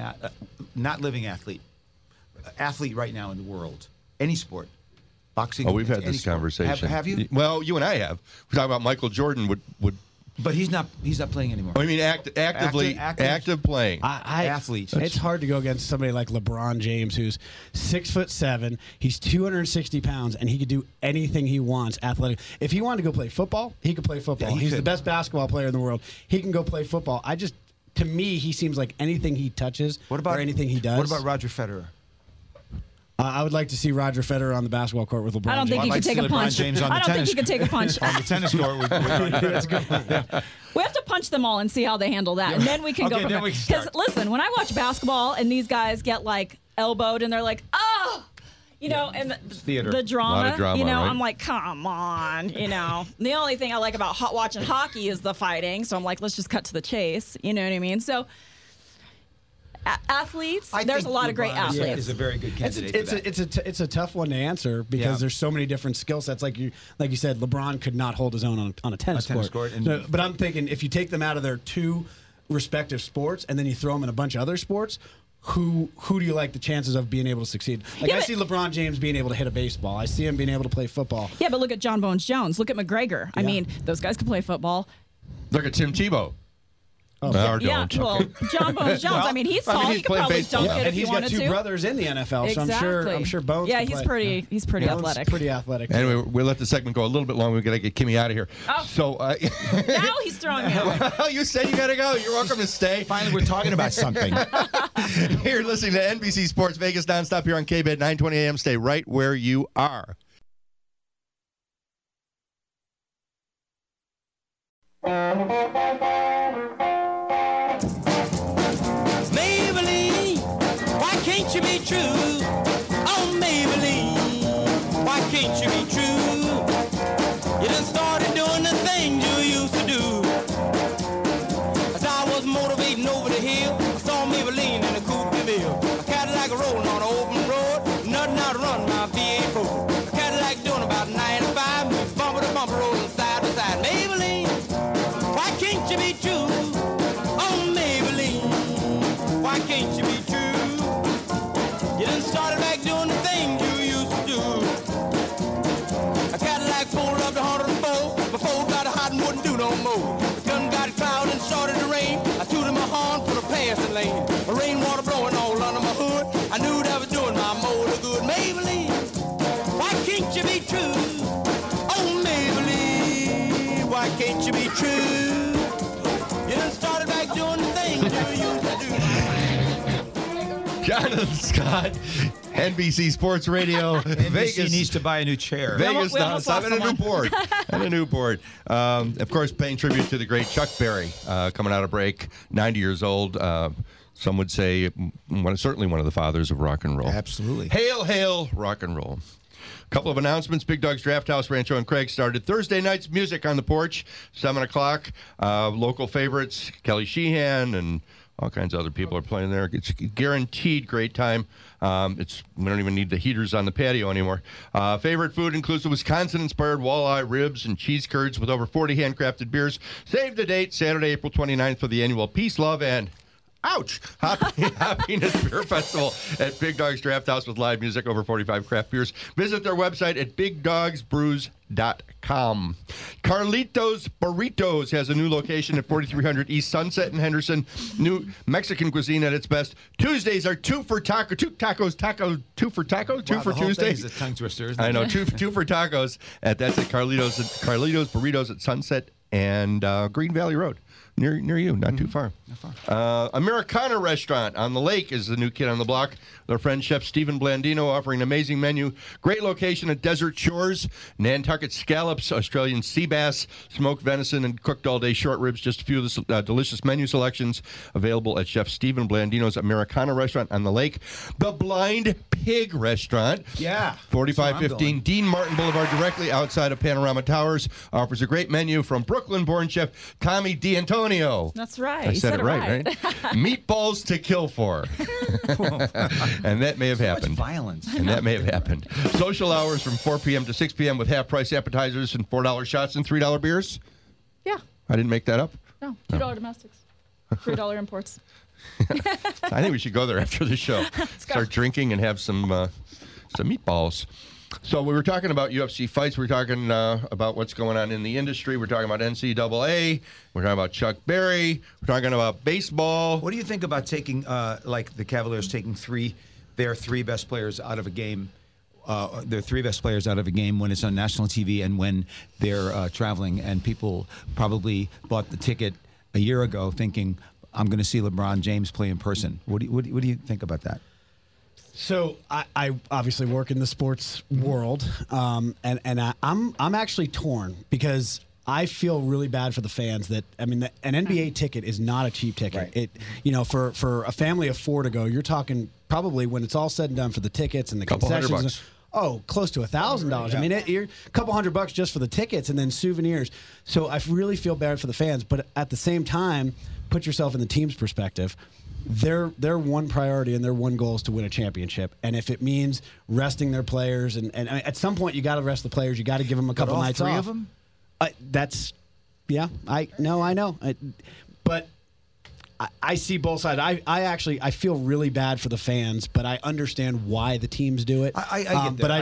athlete right now in the world? Any sport, boxing.
Oh, we've had
any
this
sport.
conversation.
Have you?
Well, you and I have. We talk about Michael Jordan would.
But he's not playing anymore.
I mean, active playing.
Athletes.
It's hard to go against somebody like LeBron James, who's 6'7". He's 260 pounds, and he could do anything he wants athletic. If he wanted to go play football, he could play football.
Yeah,
He's the best basketball player in the world. He can go play football. To me, he seems like anything he touches or anything he does.
What about Roger Federer?
I would like to see Roger Federer on the basketball court with LeBron.
I don't think he could take a punch. I don't think he could take a punch.
On the tennis court. That's good.
We have to punch them all and see how they handle that, and then we can go from there. Because listen, when I watch basketball and these guys get like elbowed and they're like, oh, and the drama,
A lot of drama, right?
I'm like, come on, The only thing I like about watching hockey is the fighting, so I'm like, let's just cut to the chase. You know what I mean? So. Athletes, there's a lot of great athletes.
Is a very good candidate.
It's a tough one to answer because there's so many different skill sets. Like you said, LeBron could not hold his own on a tennis court. But I'm thinking if you take them out of their 2 respective sports and then you throw them in a bunch of other sports, who do you like the chances of being able to succeed? I see LeBron James being able to hit a baseball. I see him being able to play football.
Yeah, but look at John Bones Jones. Look at McGregor. I mean, those guys can play football.
Look at Tim Tebow.
Oh, yeah, well, John Bones Jones. I mean, he's tall. He could probably dunk it if he wanted to.
And he's got 2 brothers in the NFL, so I'm sure Bones.
Yeah,
can
he's
play.
he's pretty athletic.
Pretty athletic.
Anyway, we'll let the segment go a little bit long. We're gonna get Kimmy out of here.
Oh.
So
now he's throwing me out.
Well, you said you gotta go. You're welcome to stay.
Finally, we're talking about something.
You're listening to NBC Sports Vegas nonstop here on KBET 920 AM. Stay right where you are.
Maybelline, why can't you be true? Oh, Maybelline, why can't you be true? You done started doing the things you used to do. As I was motivating over the hill, I saw Maybelline in a coupe de ville. A Cadillac rolling on an open road, nothing out to run my V8 4. A Cadillac doing about 95, moves bumper to bumper, rolling side to side. Maybelline, why can't you be true? Oh, Maybelline, why can't you be true? You done started back doing the things you used to do. A Cadillac pulled up to 104, before got hot and wouldn't do no more. The gun got cloud and started to rain. I tooted my horn for the passing lane. The rainwater blowing all under my hood. I knew that was doing my motor good. Maybelline, why can't you be true? Oh, Maybelline, why can't you be true? You done started back doing the things you used to do.
Jonathan Scott, NBC Sports Radio.
Vegas needs to buy a new chair.
Vegas
we almost
nonstop
lost
and a new board. And a new board. Of course, paying tribute to the great Chuck Berry, coming out of break, 90 years old. Some would say certainly one of the fathers of rock and roll.
Absolutely.
Hail, hail, rock and roll. Couple of announcements. Big Dog's Draft House, Rancho and Craig started Thursday nights. Music on the porch, 7 o'clock. Local favorites, Kelly Sheehan and all kinds of other people are playing there. It's guaranteed great time. We don't even need the heaters on the patio anymore. Favorite food includes the Wisconsin-inspired walleye, ribs, and cheese curds with over 40 handcrafted beers. Save the date, Saturday, April 29th for the annual Peace, Love, and Happiness Beer Festival at Big Dog's Draft House with live music, over 45 craft beers. Visit their website at bigdogsbrews.com. Carlitos Burritos has a new location at 4300 East Sunset in Henderson. New Mexican cuisine at its best. Tuesdays are two for Tuesday.
Is a tongue twister, isn't it?
I know, two for tacos. That's at Carlitos Burritos at Sunset and Green Valley Road. Near you, not too far.
Not far.
Americana Restaurant on the Lake is the new kid on the block. Their friend Chef Stephen Blandino offering an amazing menu. Great location at Desert Shores. Nantucket scallops, Australian sea bass, smoked venison, and cooked all-day short ribs. Just a few of the delicious menu selections available at Chef Stephen Blandino's Americana Restaurant on the Lake. The Blind Pig Restaurant.
Yeah.
4515 Dean Martin Boulevard, directly outside of Panorama Towers. Offers a great menu from Brooklyn-born chef Tommy D'Antonio.
That's right.
I
You
said it right? Meatballs to kill for. And that may have happened.
Much violence.
And that may have happened. Social hours from 4 p.m. to 6 p.m. with half-price appetizers and $4 shots and $3 beers.
Yeah.
I didn't make that up.
No, $2 domestics. $3 imports.
I think we should go there after the show. Start drinking and have some meatballs. So we were talking about UFC fights. We were talking about what's going on in the industry. We're talking about NCAA. We're talking about Chuck Berry. We're talking about baseball.
What do you think about taking, like the Cavaliers taking their three best players out of a game? Their three best players out of a game when it's on national TV and when they're traveling, and people probably bought the ticket a year ago thinking, I'm going to see LeBron James play in person. What do you think about that?
So I obviously work in the sports world, and I'm actually torn because I feel really bad for the fans. That an NBA ticket is not a cheap ticket.
Right.
For a family of 4 to go, you're talking probably when it's all said and done for the tickets and the
Couple
concessions.
$100.
Close to $1,000. I mean, you're a couple $100 just for the tickets and then souvenirs. So I really feel bad for the fans, but at the same time, put yourself in the team's perspective. Their one priority and their one goal is to win a championship, and if it means resting their players, and at some point you got to rest the players, you got to give them a couple nights off.
All 3 of them?
I know, but I see both sides. I feel really bad for the fans, but I understand why the teams do it.
I get that.
But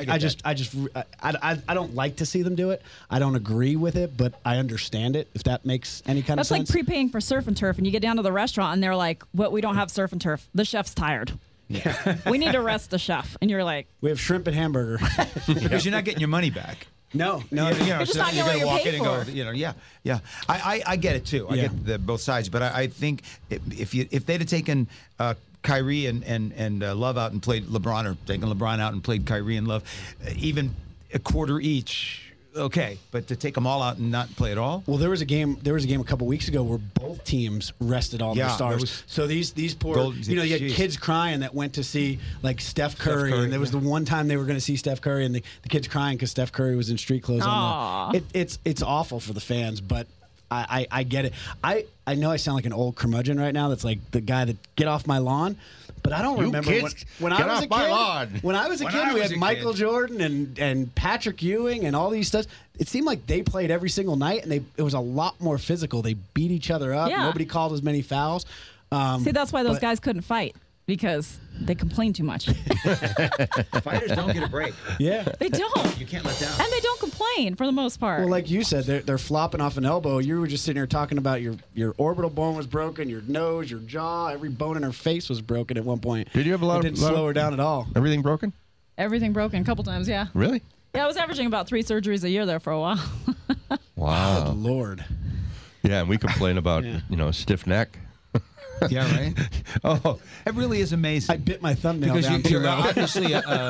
I don't like to see them do it. I don't agree with it, but I understand it. If that makes any kind of sense.
That's like prepaying for surf and turf, and you get down to the restaurant and they're like, "What? We don't have surf and turf. The chef's tired. Yeah, we need to rest the chef." And you're like,
"We have shrimp and hamburger."
Because you're not getting your money back.
No.
You're just not getting what you're
walk
paid
in and
for.
go, yeah. I get it too. I get both sides, but I think if they'd have taken Kyrie and Love out and played LeBron, or taken LeBron out and played Kyrie and Love, even a quarter each. Okay, but to take them all out and not play at all?
Well, there was a game a couple weeks ago where both teams rested all their stars. So these poor, you had kids crying that went to see like Steph Curry, and there was the one time they were going to see Steph Curry, and the kids crying because Steph Curry was in street clothes. It's awful for the fans, but I get it. I know I sound like an old curmudgeon right now. That's like the guy that get off my lawn. But I don't remember when I was a kid. When I was a kid, we had Michael Jordan and Patrick Ewing and all these stuff. It seemed like they played every single night, and it was a lot more physical. They beat each other up.
Yeah.
Nobody called as many fouls.
See, that's why those guys couldn't fight, because they complain too much.
Fighters don't get a break.
Yeah,
they don't.
You can't let down.
And they don't complain for the most part.
Well, like you said, they're flopping off an elbow. You were just sitting here talking about your orbital bone was broken, your nose, your jaw, every bone in her face was broken at one point.
Did you have a lot of?
Didn't slow her down at all.
Everything broken?
Everything broken a couple times, yeah.
Really?
Yeah, I was averaging about 3 surgeries a year there for a while.
Wow.
Good Lord.
Yeah, and we complain about stiff neck.
Yeah, right.
Oh,
it really is amazing.
I bit my thumbnail down
because you're obviously,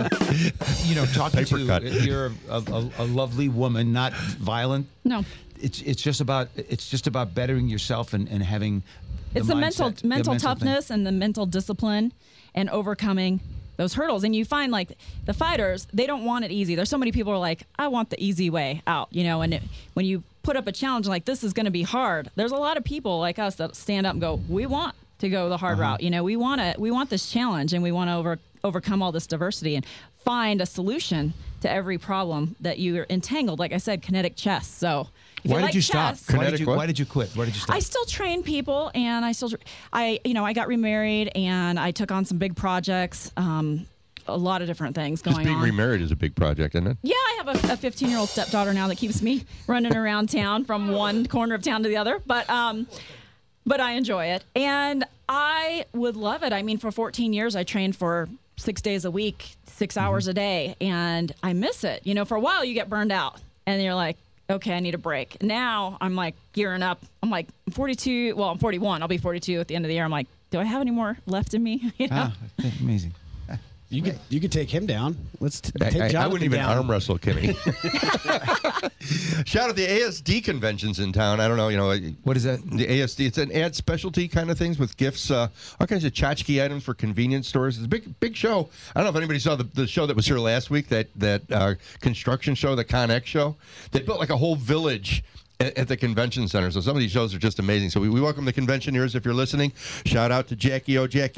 talking
Paper
to. You're a lovely woman, not violent.
No.
It's just about bettering yourself and having.
It's the
mindset,
mental
the
toughness
thing.
and the mental discipline and overcoming those hurdles. And you find like the fighters, they don't want it easy. There's so many people who are like, I want the easy way out, and when you put up a challenge like this is going to be hard, there's a lot of people like us that stand up and go, we want to go the hard route. We want this challenge, and we want to overcome all this diversity and find a solution to every problem that you're entangled. Like I said, kinetic chess. So if
Why
you
did
like
you stop?
chess,
Why did you quit? Why did you stop?
I still train people, and I got remarried, and I took on some big projects, a lot of different things going on.
Just being remarried is a big project, isn't it?
Yeah, I have a 15-year-old stepdaughter now that keeps me running around town from one corner of town to the other. But I enjoy it, and I would love it. I mean, for 14 years, I trained for 6 days a week, 6 hours a day, and I miss it. For a while, you get burned out, and you're like, okay, I need a break. Now I'm like gearing up. I'm like, I'm 42. Well, I'm 41. I'll be 42 at the end of the year. I'm like, do I have any more left in me?
Amazing.
You could take him down. Let's take Jonathan
I wouldn't even
down.
arm wrestle Kimmy. Shout out the ASD conventions in town. I don't know,
What is that?
The ASD, it's an ad specialty kind of things with gifts, all kinds of tchotchke items for convenience stores. It's a big show. I don't know if anybody saw the show that was here last week, that construction show, the ConX show. They built like a whole village at the convention center. So some of these shows are just amazing. So we welcome the conventioneers if you're listening. Shout out to Jackie O. The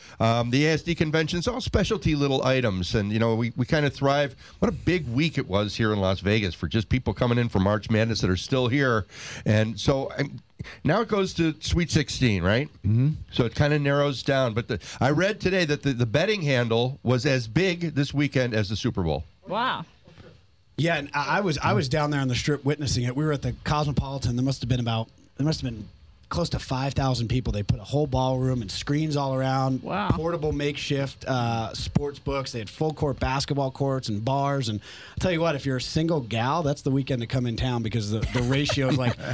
ASD convention's all specialty little items. And, we kind of thrive. What a big week it was here in Las Vegas for just people coming in for March Madness that are still here. And so now it goes to Sweet 16, right? Mm-hmm. So it kind of narrows down. But I read today that the betting handle was as big this weekend as the Super Bowl.
Wow.
Yeah, and I was down there on the Strip witnessing it. We were at the Cosmopolitan. There must have been close to 5,000 people. They put a whole ballroom and screens all around.
Wow.
Portable makeshift sports books. They had full court basketball courts and bars. And I'll tell you what, if you're a single gal, that's the weekend to come in town because the ratio is like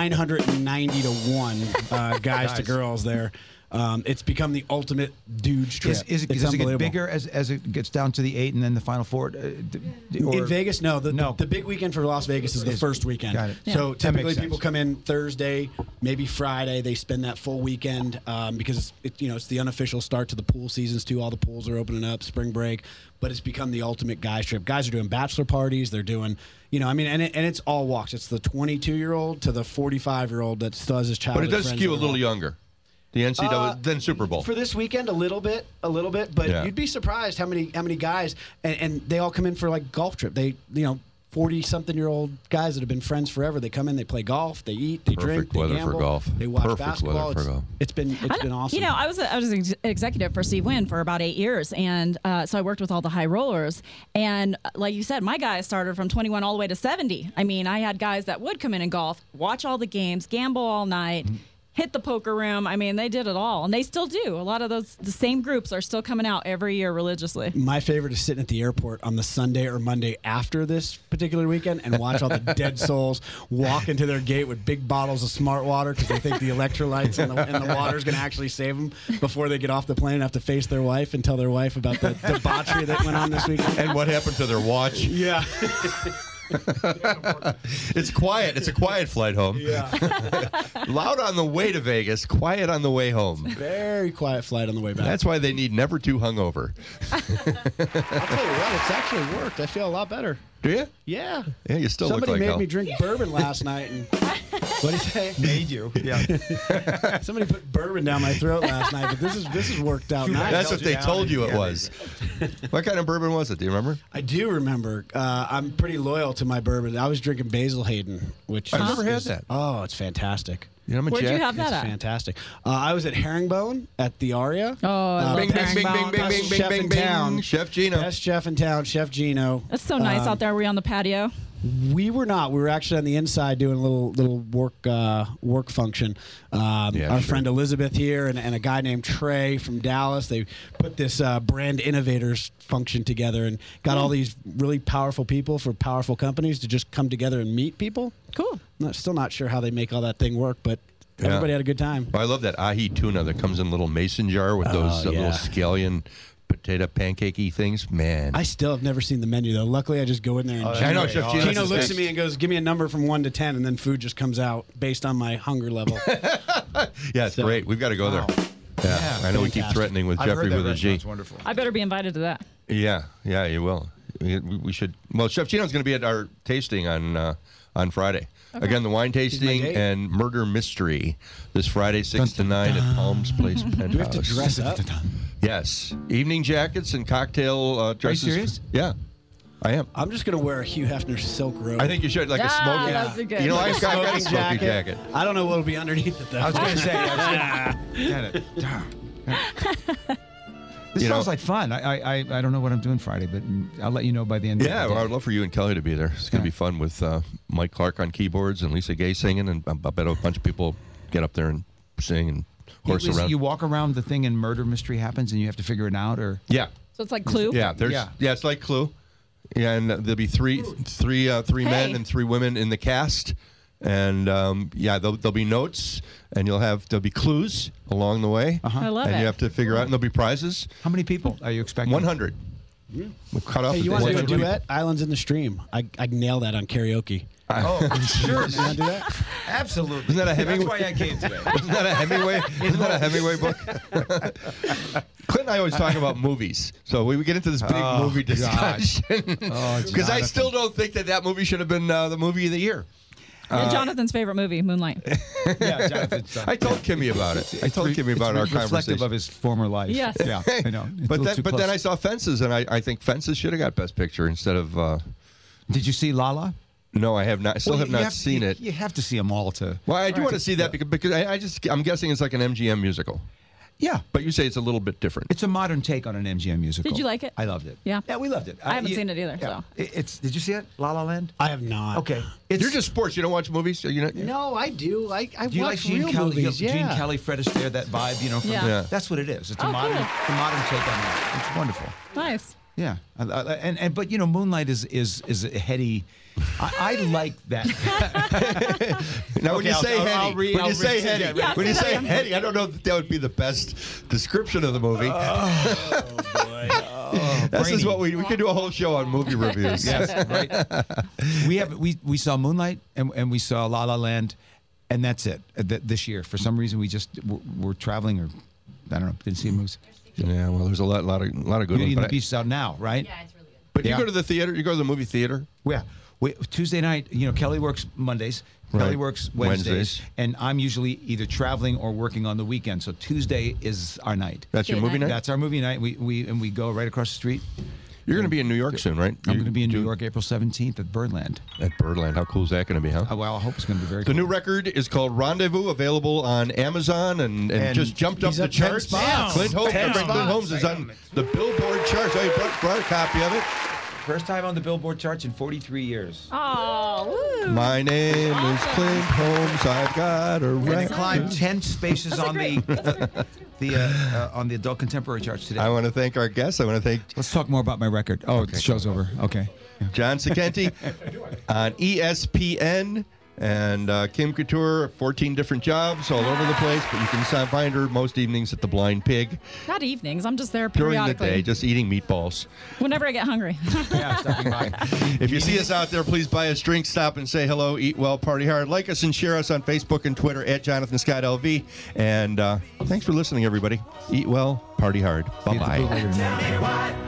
990 to 1 guys to girls there. It's become the ultimate dude strip.
Does it get bigger as it gets down to the 8 and then the Final Four?
In Vegas, no. The big weekend for Las Vegas is the first weekend.
Got it.
So
Yeah.
typically
That makes
people
sense.
come in Thursday, maybe Friday. They spend that full weekend because it's the unofficial start to the pool seasons too. All the pools are opening up, spring break. But it's become the ultimate guy strip. Guys are doing bachelor parties. They're doing, and it's all walks. It's the 22-year-old to the 45-year-old that still has his child.
But it does skew a little younger. The NCAA, then Super Bowl.
For this weekend, a little bit, but
Yeah.
you'd be surprised how many guys, and they all come in for like golf trip. They, 40-something-year-old guys that have been friends forever. They come in, they play golf, they eat, they drink, they
weather for
gamble,
golf.
they watch
Perfect
basketball.
weather for golf.
It's been awesome.
I was an executive for Steve Wynn for about 8 years, and so I worked with all the high rollers. And like you said, my guys started from 21 all the way to 70. I mean, I had guys that would come in and golf, watch all the games, gamble all night. Hit the poker room. I mean, they did it all, and they still do. A lot of the same groups are still coming out every year religiously.
My favorite is sitting at the airport on the Sunday or Monday after this particular weekend and watch all the dead souls walk into their gate with big bottles of smart water because they think the electrolytes and the water is going to actually save them before they get off the plane and have to face their wife and tell their wife about the debauchery that went on this weekend.
And what happened to their watch?
Yeah.
It's quiet. It's a quiet flight home.
Yeah.
Loud on the way to Vegas, quiet on the way home.
Very quiet flight on the way back.
That's why they need never too hungover.
I'll tell you what, it's actually worked. I feel a lot better.
Do you?
Yeah.
Yeah, you still
Somebody
look like
made
hell.
me drink bourbon last night. And what did you say?
Made you. Yeah.
Somebody put bourbon down my throat last night, but this is worked out nice.
That's what
held you
they
down
told you it
and-
was. What kind of bourbon was it? Do you remember?
I do remember. I'm pretty loyal to my bourbon. I was drinking Basil Hayden, which
I've
is-
never had
is-
that.
Oh, it's fantastic.
You know, I'm a
Where'd you
Jack.
have that
It's
at?
fantastic. I was at Herringbone at the Aria.
Oh, I love
Bing, bing, bing,
Herringbone.
bing, bing,
Best
bing,
chef
bing,
in
bing.
town.
Chef Gino.
Best chef in town, Chef Gino.
That's so nice out there. Were you on the patio?
We were not. We were actually on the inside doing a little work function. Our
sure.
friend Elizabeth here and a guy named Trey from Dallas. They put this brand innovators function together and got all these really powerful people for powerful companies to just come together and meet people.
Cool.
Still not sure how they make all that thing work, but everybody had a good time.
I love that ahi tuna that comes in a little mason jar with those
yeah.
little scallion potato pancakey things. Man.
I still have never seen the menu though. Luckily, I just go in there and
I know, Chef Gino.
Gino looks at me and goes, "Give me a number from 1 to 10," and then food just comes out based on my hunger level.
Yeah, it's great. We've got to go there. Yeah, I know we keep
fantastic.
threatening with
I've
Jeffrey
heard that
with a G.
restaurant's wonderful.
I better be invited to that.
Yeah, you will. We should. Well, Chef Chino's going to be at our tasting on Friday. Again, the wine tasting
date.
and murder mystery this Friday, 6 to 9 at Palms Place Penthouse.
Do we have to dress up?
Yes, evening jackets and cocktail dresses.
serious?
Yeah, I am.
I'm just gonna wear a Hugh Hefner silk robe.
I think you should, like a smoking.
that's a good.
You know, I've got a smoking jacket.
I don't know what'll be underneath it though.
I was going to say. Get it. This
You know-
sounds like fun. I don't know what I'm doing Friday, but I'll let you know by the end.
Yeah,
of the
well,
day.
I'd love for you and Kelly to be there. It's going to be fun with Mike Clark on keyboards and Lisa Gay singing, and I bet a bunch of people get up there and sing and horse around.
You walk around the thing and murder mystery happens, and you have to figure it out, or
Yeah,
So it's like Clue.
yeah. There's
Yeah.
it's like Clue. Yeah, and there'll be three men and 3 women in the cast, and there'll be notes, and there'll be clues along the way.
I love
and
it.
you have to figure out, and there'll be prizes.
how many people are you expecting?
100. We'll cut off.
Hey,
at
you
the
want to do a
100
duet? Islands in the Stream. I nail that on karaoke.
Oh, sure.
You want to do that?
Absolutely.
Isn't that a Hemingway?
That's why I came today.
Isn't that a Hemingway? Isn't that a Hemingway book? Clint and I always talk about movies, so we get into this big movie discussion because I still don't think that movie should have been the movie of the year.
Jonathan's favorite movie, Moonlight.
Yeah, Jonathan's
I told Kimmy about it. I told Kimmy about our
reflective
conversation.
of his former life.
Yes.
Yeah, I know. It's a
But
little too
then
close.
I saw Fences, and I think Fences should have got Best Picture instead of.
Did you see Lala?
No, I have not. I still have not seen it.
You have to see them all to.
Well, I do want to see that because I'm guessing it's like an MGM musical.
Yeah,
But you say it's a little bit different.
it's a modern take on an MGM musical.
Did you like it?
I loved it.
Yeah.
Yeah, we loved it.
I haven't seen it either, so.
Did you see it? La La Land.
I have not.
Okay.
You're just sports. You don't watch movies. You know.
No, I do. I
Do you like
watch
Gene
real
Kelly?
movies. Yeah.
Gene Kelly, Fred Astaire, that vibe, you know. From
Yeah.
Yeah.
That's what it is. It's
Oh,
a modern
cool.
take on that. It's wonderful.
Nice.
Yeah, but you know, Moonlight is a heady. I like that.
Now, when
Okay,
you say
I'll
heady,
read-
when
I'll
you say
read-
heady,
yeah,
when you
say
say
that.
heady, I don't know if that would be the best description of the movie. This is what we could do a whole show on movie reviews.
Yes, right. We saw Moonlight and we saw La La Land, and that's it. This year, for some reason, we're traveling, or I don't know, didn't see movies.
Yeah, well, there's a lot of good
Beauty
ones.
and
But,
the Beast is out now, right?
Yeah, it's really good.
but you
Yeah.
go to the theater. You go to the movie theater.
Yeah. Tuesday night, you know, Kelly works Mondays.
Right.
Kelly works Wednesdays,
Wednesdays.
and I'm usually either traveling or working on the weekend. So Tuesday is our night.
That's your
Date
movie
night.
night.
That's our movie night. We go right across the street.
You're going to be in New York soon, right?
I'm going to be in New
You-
York April 17th at Birdland.
At Birdland. How cool is that going to be, huh?
Well, I hope it's going to be very
The
cool.
new record is called Rendezvous, available on Amazon, and just jumped up
he's
the
up 10
charts.
spots.
Clint Holmes,
Ten
Clint
spots.
Holmes is on the Billboard charts. Oh, you brought a copy of it.
First time on the Billboard charts in 43 years.
Oh, woo.
My name is Clint Holmes. I've got a
And it
record.
climbed 10 spaces
That's
on
great.
on the adult contemporary charts today.
I want to thank our guests. I want to thank
Let's talk more about my record. Oh, the show's over. Okay.
John Sakenti on ESPN and Kim Couture, 14 different jobs all over the place, but you can find her most evenings at the Blind Pig
Not evenings. I'm just there
during the
periodically.
day, just eating meatballs.
Whenever I get hungry.
Yeah, stopping by.
If you see us out there, please buy us drinks, stop and say hello, eat well, party hard. Like us and share us on Facebook and Twitter at Jonathan Scott LV. And thanks for listening, everybody. Eat well, party hard. Bye-bye.
Bye.
Tell me what